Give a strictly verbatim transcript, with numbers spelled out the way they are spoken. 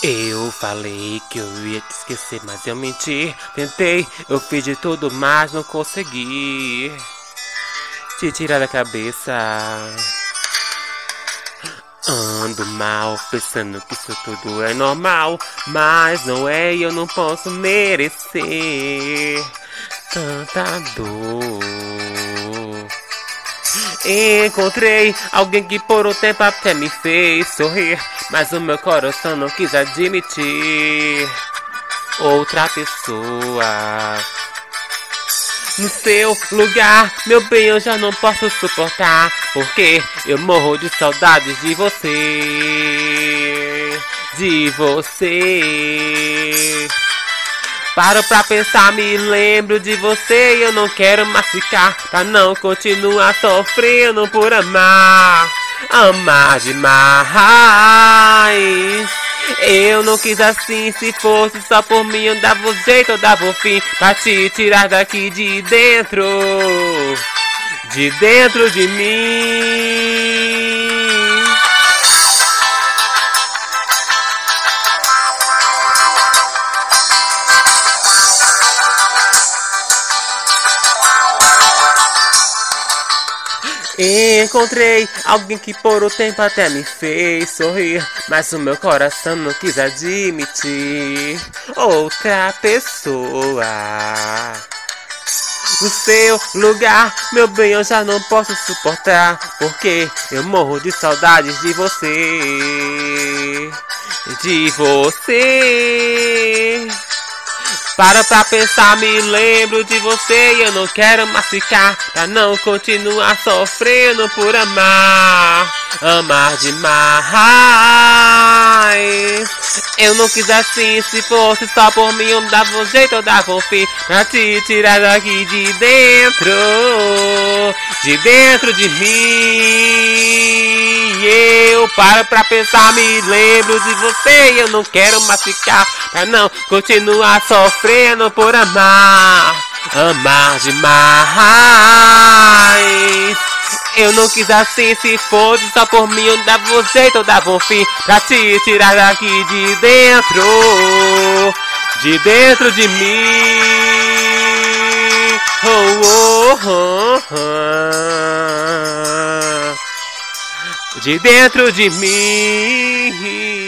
Eu falei que eu ia te esquecer, mas eu menti. Tentei, eu fiz de tudo, mas não consegui te tirar da cabeça. Ando mal, pensando que isso tudo é normal, mas não é e eu não posso merecer tanta dor. Encontrei alguém que por um tempo até me fez sorrir, mas o meu coração não quis admitir outra pessoa no seu lugar. Meu bem, eu já não posso suportar, porque eu morro de saudades de você, de você. Paro pra pensar, me lembro de você e eu não quero mais ficar, pra não continuar sofrendo por amar, amar demais. Eu não quis assim, se fosse só por mim eu dava o jeito, eu dava o fim, pra te tirar daqui de dentro, de dentro de mim. Encontrei alguém que por um tempo até me fez sorrir, mas o meu coração não quis admitir outra pessoa no seu lugar. Meu bem, eu já não posso suportar, porque eu morro de saudades de você, de você. Para pra pensar, me lembro de você e eu não quero mais ficar, pra não continuar sofrendo por amar, amar demais. Eu não quis assim, se fosse só por mim eu dava um jeito, eu dava um fim, pra te tirar daqui de dentro, de dentro de mim. Eu paro pra pensar, me lembro de você e eu não quero mais ficar, pra não continuar sofrendo por amar, amar demais. Eu não quis assim, se fosse só por mim eu dava um jeito, eu dava um fim, pra te tirar daqui de dentro, de dentro de mim. Oh, oh, oh, oh. De dentro de mim.